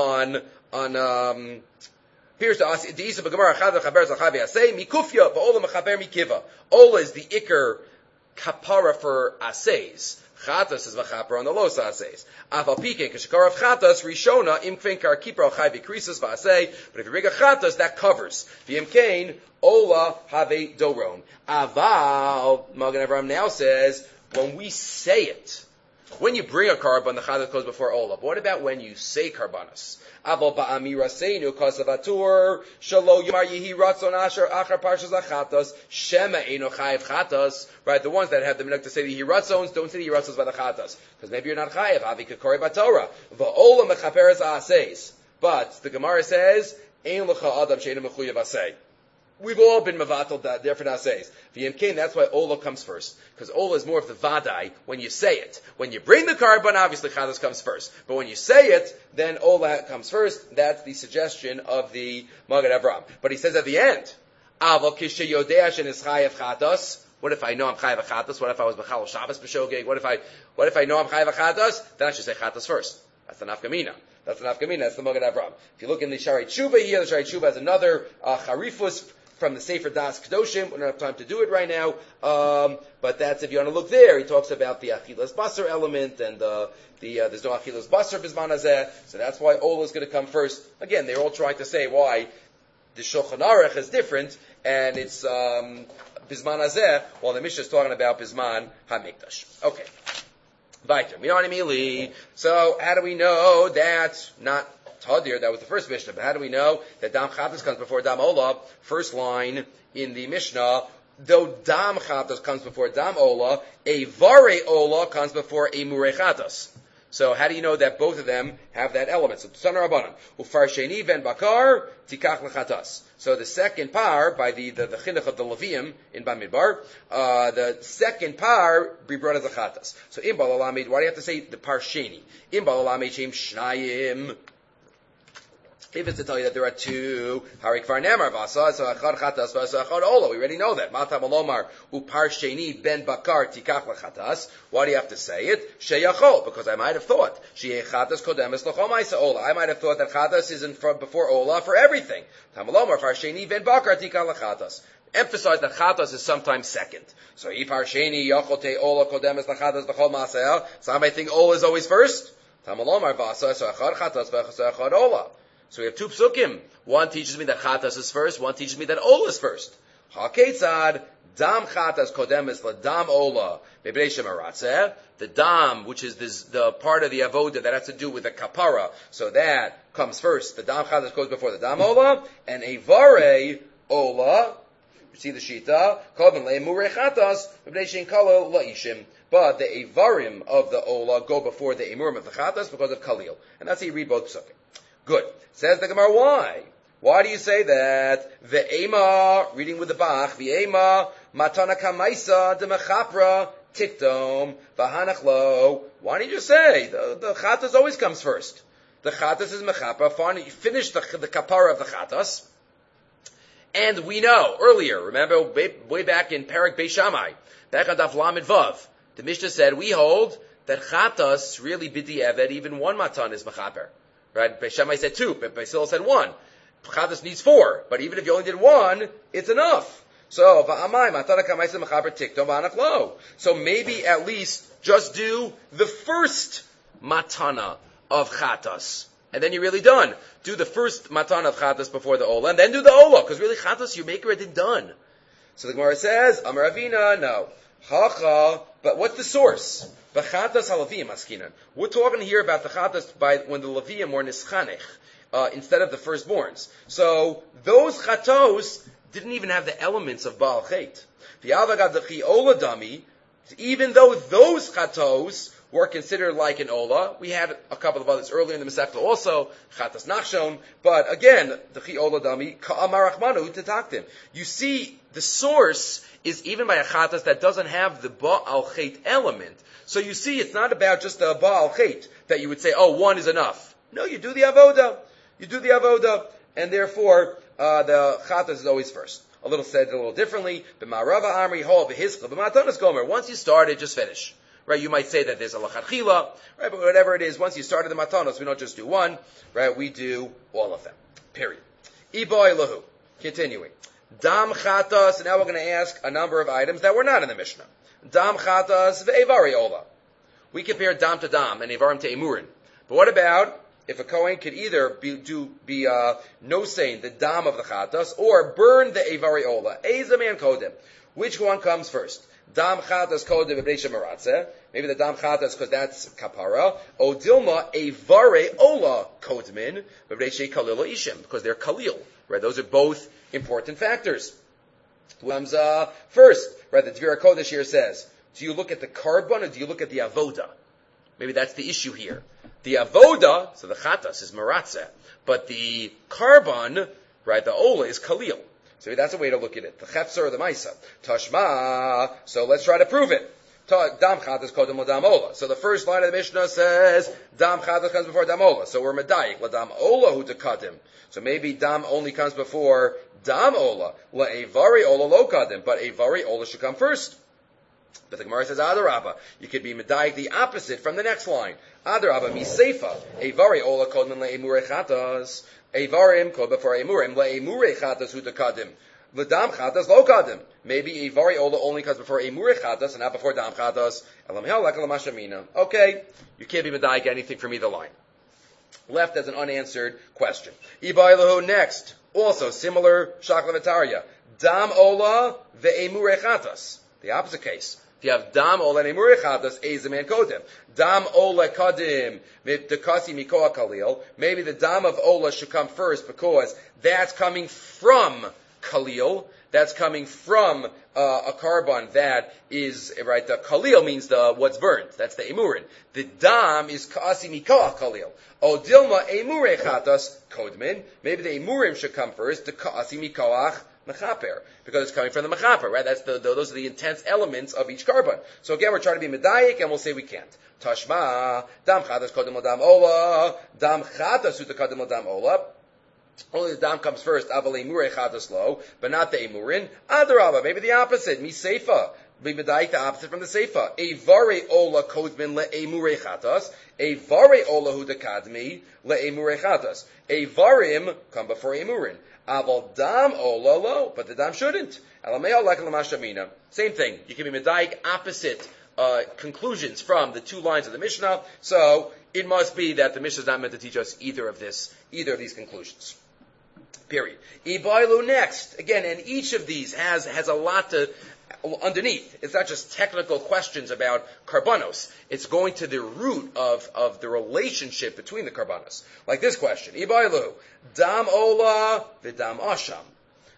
on Here's the the Isa B'Gemara Chad V'Chaber Zachavi Asei Mikufya V'Ola Mechaber Mikiva. Ola is the Iker kapara for Aseis. Chatas is V'Chaper on the Los Aseis. Afal Pike Kishakar of Chatas Rishona Imkvein Kar Kipra Chai V'Krisus V'Asei. But if you bring a Chatas, that covers V'Imkein Ola Have Doron. Aval Magen Avram now says when we say it. When you bring a carbon, the chatas goes before Ola. But what about when you say karbanos? Aval ba'amira seinu kasavatur shalo yomar yihi ratzon asher achar parshas achatas shema eno chayev chatas. Right, the ones that have the minhag to say the hiratzons don't say the hiratzons by the chatas because maybe you're not chayev. Avi kakori batorah va'ola mechaperes aseis. But the Gemara says ein lecha adam sheinu mechuyev asei. We've all been mevatel different aseis. V'yimkein, that's why Ola comes first. Because Ola is more of the vadai when you say it. When you bring the carbon, obviously Chatas comes first. But when you say it, then Ola comes first. That's the suggestion of the Magen Avram. But he says at the end, Aval kishe yodea shenis chayev chatas. What if I know I'm chayev chatas? What if I was b'chal Shabbos b'shogeg? What if I know I'm chayev chatas? Then I should say chatas first. That's the nafkamina. That's the Magen Avram. If you look in the Shaarei Tshuva here, the Shaarei Tshuva has another charifus from the Sefer Das Kedoshim. We don't have time to do it right now, but that's if you want to look there. He talks about the Achilas Basar element, and there's no Achilas Basar Bizman Hazeh, so that's why Ola is going to come first. Again, they're all trying to say why the Shulchan Aruch is different, and it's Bizman Hazeh, while the Mishnah is talking about Bizman HaMikdash. Okay. Weiter. So, how do we know that not Tadir, that was the first Mishnah, but how do we know that Dam Chatas comes before Dam Ola? First line in the Mishnah, though Dam Chatas comes before Dam Ola, a Vare Ola comes before a Murei Chatas. So how do you know that both of them have that element? So Tzana Rabbanan, Ufar Sheni Ven Bakar Tikach Lechatas. So the second par by the chinuch of the Levium in Bamidbar, the second par be brought as a Chatas. So in Balalamid, why do you have to say the par Sheni? In Balalamid Shem Shnayim. If it's to tell you that there are two, Harik Varnamar Vasa, so Achad Chatas, Vasa Achad Ola. We already know that. Mata Malomar, Upar Sheni Ben Bakar Tikach Lechatas. Why do you have to say it? Sheyachol, because I might have thought. Sheyeh Chatas Kodemes Lochomaisa Ola. I might have thought that Chatas is in front before Ola for everything. Tamalomar, Par Sheni Ben Bakar Tikach Lechatas. Emphasize that Chatas is sometimes second. So Ipar Sheni Yachote Ola Kodemes Lechatas L'chol Masel. So I might think Ola is always first. Tamalomar Vasa, so Achad Chatas, Vasa Achad Ola. So we have two psukim. One teaches me that Chatas is first. One teaches me that Ola is first. HaKetzad, Dam Chatas Kodemes LaDam Ola Bebrei Shemaratzeh. The Dam, which is the part of the Avoda that has to do with the Kapara. So that comes first. The Dam Chatas goes before the Dam Ola. And a Vare Ola see the shita, kodman le'emurei chatas, b'bnei shein kalo la'ishim. But the Avarim of the Ola go before the Emurim of the Chatas because of Kalil. And that's how you read both Psukim. Good. Says the Gemara, why? Why do you say that? The Ema, reading with the Bach, the Ema, Matana Kamaisa, the Mechapra, Tikdom, Vahanachlo. Why don't you just say, the Chatas always comes first. The Chatas is Mechapra, fine, you finish the Kapara of the Chatas. And we know, earlier, remember, way back in Parak Beis Shammai, back on Daf Lamed Vav, the Mishnah said, we hold that Chatas, really B'di Eved, even one Matan is Mechaper. Right? Beis Shammai said 2, but Beis Hillel said 1. Chatas needs 4, but even if you only did 1, it's enough. So, Va'amai, Matana Kamaisa Mechaper Tikto Va'anachlo. So maybe at least just do the first Matana of Chatas. And then you're really done. Do the first Matana of Chatas before the Ola, and then do the Ola, because really Chatas, your maker had done. So the Gemara says, Amar Avina, no. Hacha, but what's the source? B'chatas halaviyim askinan. We're talking here about the chatas by when the Leviyim were nischanech instead of the firstborns. So those chatos didn't even have the elements of Baal Chet. V'yavagad the Ola dami, even though those chatos were considered like an Ola, we had a couple of others earlier in the Masechta also, chatas nachshon, but again, the Ola dami ka'amar Rachmanu tetaktim. You see, the source is even by a chatas that doesn't have the Baal Chet element. So you see, it's not about just the Baal Chet that you would say, oh, 1 is enough. No, you do the avoda. You do the avoda, and therefore, the chatas is always first. A little said a little differently. B'ma'arava amri hol v'hizcha b'matanas gomer. Once you started, just finish. Right? You might say that there's a lachatchila, right? But whatever it is, once you started the matanos, we don't just do 1, right? We do all of them. Period. Iboy lahu. Continuing. Dam chatas, and now we're going to ask a number of items that were not in the Mishnah. Dam chatas ve'evari ola. We compare dam to dam and evarim to emurin. But what about if a kohen could either be no saying the dam of the chatas or burn the evari ola? Eza man kodem. Which one comes first? Dam chatas kodem b'bnei shemaratzeh. Maybe the dam chatas because that's kapara. O dilma evare ola kodmin b'bnei shekalil ishim because they're kalil. Right? Those are both important factors. Comes first, right? The Dvira Kodesh here says, do you look at the karban or do you look at the avoda? Maybe that's the issue here. The avoda, so the chatas is maratzeh, but the karban, right, the ola is kalil. So that's a way to look at it. The chefzer or the maisa. Tashma, so let's try to prove it. Dam chatas kodem l'dam ola. So the first line of the Mishnah says, dam chatas comes before dam ola. So we're medayik, l'dam ola hu tekadim. So maybe dam only comes before dam ola. La'evari ola lo kadim. But evari ola should come first. But the Gemara says, Adarabba. You could be medayik the opposite from the next line. Adarabba, miseifa. Evari ola kodem le'emurei chatas. Evarim kod before emurim. Le'emurei chatas hu tekadim. L'dam chatas lo kadim. Maybe evari ola only comes before emurei chatas and not before dam chatas. Elam hel like elam. Okay, you can't be medayik anything from either line. Left as an unanswered question. Ibaylahu next. Also similar shaklavataria. Dam ola ve'emurei chatas. The opposite case. If you have dam ola and emurei chatas, ezeman kodem. Dam ola kadim dekasi mikoa kalil. Maybe the dam of ola should come first because that's coming from kalil. That's coming from a karban that is, right, the kalil means the what's burned. That's the emurin. The dam is kasi mikoach kalil. O dilma emurei chatas kodmin. Maybe the emurim should come first. The kasi mikoach mechaper. Because it's coming from the mechaper, right? Those are the intense elements of each karban. So again, we're trying to be medayik and we'll say we can't. Tashma, dam chatas kodem l'dam ola. Dam chatas uta kodem l'dam ola. Only the dam comes first, aval emurei chatas lo, but not the emurin. Adarabba, maybe the opposite, miseifa. Be medayik the opposite from the seifa. Evare ola kodmin le'emurei chatas. Evare ola hu dekadmi le'emurei chatas. Evarim come before emurin. Aval dam ola lo, but the dam shouldn't. Alameo like l'mashamina. Same thing. You can be medayik opposite conclusions from the two lines of the Mishnah. So it must be that the Mishnah is not meant to teach us either of these conclusions. Period. Ibailu next. Again, and each of these has a lot to underneath. It's not just technical questions about karbanos. It's going to the root of the relationship between the karbanos. Like this question. Ibailu. Dam ola v'dam asham.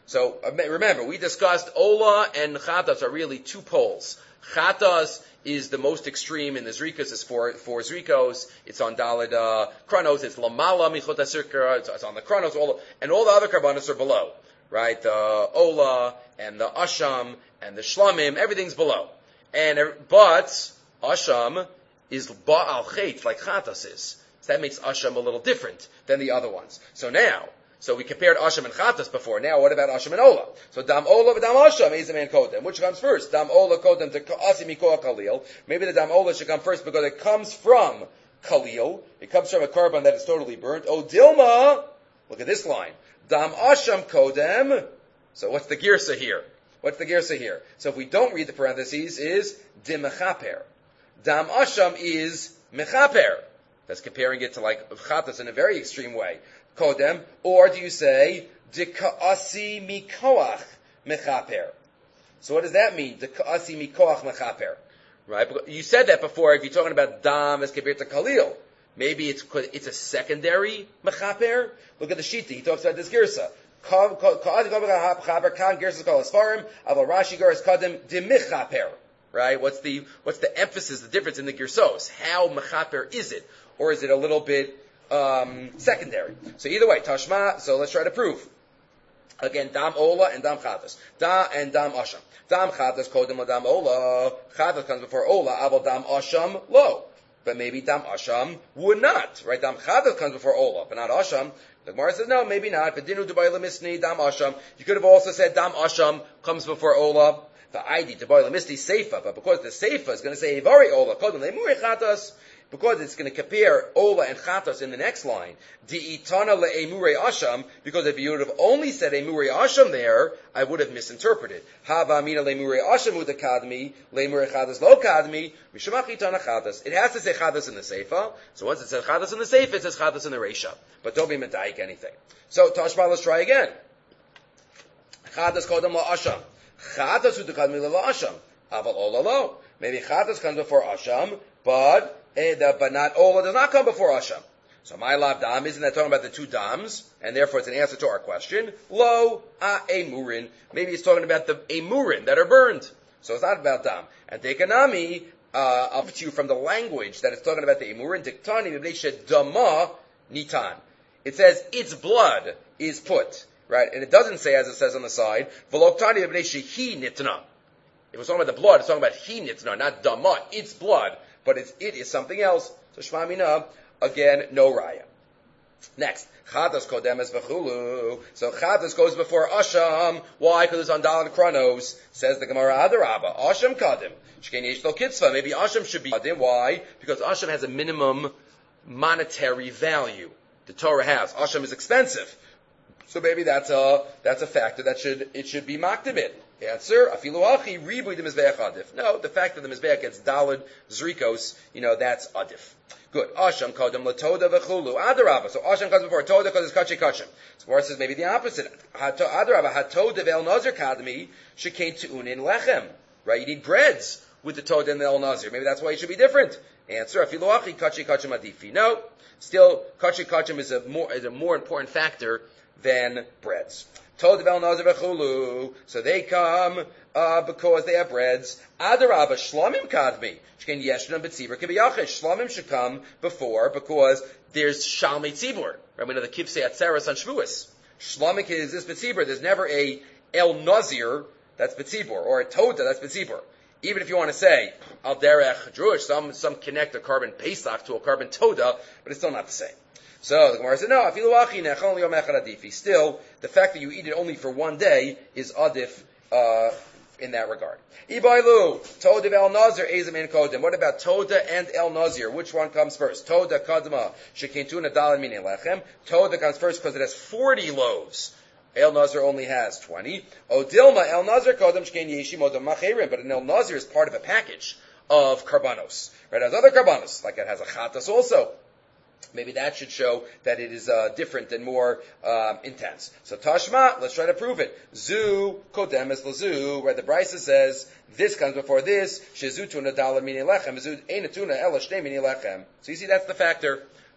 So remember, we discussed Ola and Chatas are really two poles. Chatas is the most extreme in the Zrikas. It's four Zrikos. It's on Daled Kronos. It's Lamala Michot HaSirka. It's on the Kronos. And all the other Karbanos are below. Right? The Ola and the Asham and the Shlamim, everything's below. But Asham is Ba'al Chet, like Chatas is. So that makes Asham a little different than the other ones. So we compared Asham and Chatas before. Now, what about Asham and Ola? So Dam Ola Dam Asham is the man Kodem. Which comes first? Dam Ola Kodem to Ka'asi Mikoa Khalil. Maybe the Dam Ola should come first because it comes from Khalil. It comes from a carbon that is totally burnt. O Dilma, look at this line. Dam Asham Kodem. So what's the girsa here? So if we don't read the parentheses, is Dimechaper. Dam Asham is Mechaper. That's comparing it to like Chatas in a very extreme way. Kodem, or do you say Dika'asi Mikoach Mechaper? So what does that mean? Dika'asi Mikoach Mechaper, right? You said that before. If you're talking about Dam as compared to Khalil, maybe it's a secondary Mechaper. Look at the Shita. He talks about this girsa. Right? What's the emphasis, the difference in the girsos? How Mechaper is it, or is it a little bit secondary? So either way, Tashma, so let's try to prove. Again, Dam Ola and Dam Chatas. Da and Dam Asham. Dam Chatas Kodem la Dam Ola. Chatas comes before Ola, Aval Dam Asham lo. But maybe Dam Asham would not. Right? Dam Chatas comes before Ola, but not Asham. The Gemara says, no, maybe not. But Dinu Dubai Lemisni, Dam Asham. You could have also said Dam Asham comes before Ola. The ID, Dubai Lemisni, Seifa. But because the Seifa is going to say Ivari Ola, Kodem Lemuri Chatas, because it's going to compare Ola and Chatas in the next line, Di'itana le'emure Asham, because if you would have only said emure Asham there, I would have misinterpreted. Hava amina le'emure Asham udakadmi, le'emure Chatas lo kadmi, mishamach itana Chatas. It has to say Chatas in the Seifa, so once it says Chatas in the Seifa, it says Chatas in the Reisha. But don't be medayik anything. So, Tashma, let's try again. Chatas kodam la Asham. Chatas udakadmi la Asham. Aval Ola lo. Maybe Chatas comes before Asham, but not Ola does not come before Asham. So my lav dam, isn't that talking about the two dams? And therefore it's an answer to our question. Lo emurin. Maybe it's talking about the emurin that are burned. So it's not about dam. And dekanami, up to you from the language that it's talking about the emurin. Diktani v'bneishe dama nitan. It says its blood is put. Right? And it doesn't say, as it says on the side, v'loktani v'bneishe hi nitna. If it's talking about the blood, it's talking about hi nitna, not dama, its blood. But it is something else. So Shema Mina, again, no raya. Next, Chatas kodemes v'chulu. So Chatas goes before Asham. Why? Because it's on Daled Kronos. Says the Gemara Adarabba. Asham kadem. Shkein yesh lo kitzva. Maybe Asham should be kadem. Why? Because Asham has a minimum monetary value. The Torah has. Asham is expensive. So maybe that's a factor that it should be makdebit. Answer, afilu achi ribui de mizbeach adif. No, the fact that the mizbeach gets daled zrikos, that's adif. Good. Asham kodem latoda v'chulu adarabba. So Asham comes before toda because it's kachi kachim. So Gemara says maybe the opposite. Adarabba hatoda ve'el nazir kadmi shekain tu'unin lechem. Right? You need breads with the toda and the el nazir. Maybe that's why it should be different. Answer, afilu achi kachi kachim adifi. No, still kachi kachim is a more important factor than breads. So they come because they have breads. Adarabba shlamim kadmi. Shkein yeshnam betzibur kibiyachid. Shlamim should come before because there's shalmei tzibur. Right? We know the kivsei atzeres on Shavuos. Shlamik is this betzibur. There's never a el nazir that's betzibur or a toda that's betzibur. Even if you want to say al derech drush, some connect a carbon pesach to a carbon toda, but it's still not the same. So the Gemara said, no, still, the fact that you eat it only for one day is adif in that regard. What about Toda and El Nazir? Which one comes first? Toda kadma shekintuna dalin mine lechem. Toda comes first because it has 40 loaves. El Nazir only has 20. Odilma El Nazir kodem shkein yeshim odam macherim. But an El Nazir is part of a package of karbanos. Right? It has other karbanos, like it has a chatas also. Maybe that should show that it is different and more intense. So Tashma, let's try to prove it. Zu kodem es lazu, where the Brisa says this comes before this. Shezu tuna dalar mini lechem. Zu ena tuna ela shtei mini lechem. So you see, that's the factor.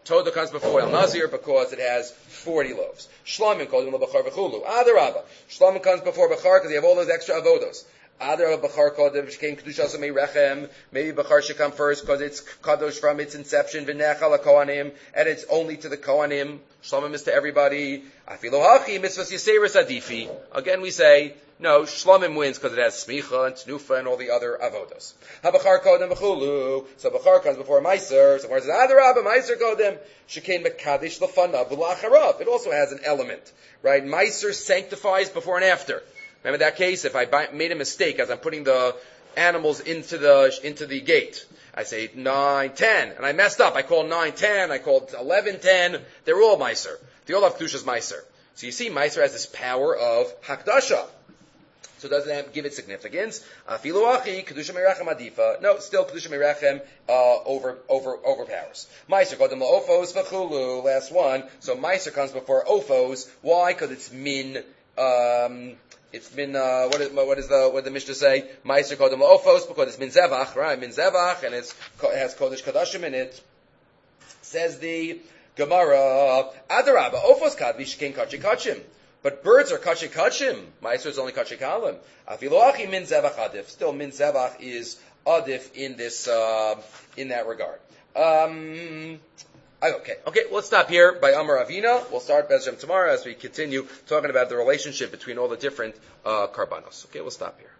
Toda comes before El Nazir because it has 40 loaves. Shlamim called him Bachar v'chulu. Adarabba. Shlamim comes before Bachar because you have all those extra avodos. Adarabba Bachar called him Shkein Kedushas Rechem. Maybe Bachar should come first because it's kadosh from its inception. V'nechal Kohanim, and it's only to the Kohanim. Shlamim is to everybody. Afilu hachi mitzvahs yiseris adifi. Again, we say no. Shlamim wins because it has smicha and tnufa and all the other avodos. Habachar kodem b'chulu. So Bachar comes before Meiser. So Bachar says Adarabba Meiser kodem Shkein Mekadesh lefanav v'lacharav. It also has an element, right? Meiser sanctifies before and after. Remember that case? If I made a mistake as I'm putting the animals into the gate, I say 9, 10, and I messed up. I called 9, 10, I called 11, 10. They're all Meiser. They all have Kedushas Meiser. So you see, Meiser has this power of Hakdasha. So doesn't that give it significance? Afilu achi, Kedusha Merechem adifa. No, still Kedusha Merechem overpowers. Meiser kodem la'ofos v'chulu. Last one. So Meiser comes before Ophos. Why? Because it's min. It's been what does the Mishnah say? Meiser kodem la'ofos because it's min zevach, right? Min zevach, and it has kodesh kadashim in it. Says the Gemara, Adarabba, Ophos kadvi shkein kachi kachim. But birds are kachi kachim. Meiser is only kachi kalim. Afilu achi min zevach adif. Still, min zevach is adif in this in that regard. Okay, let's stop here by Amar Avina. We'll start Bez Hashem tomorrow as we continue talking about the relationship between all the different karbanos. Okay, we'll stop here.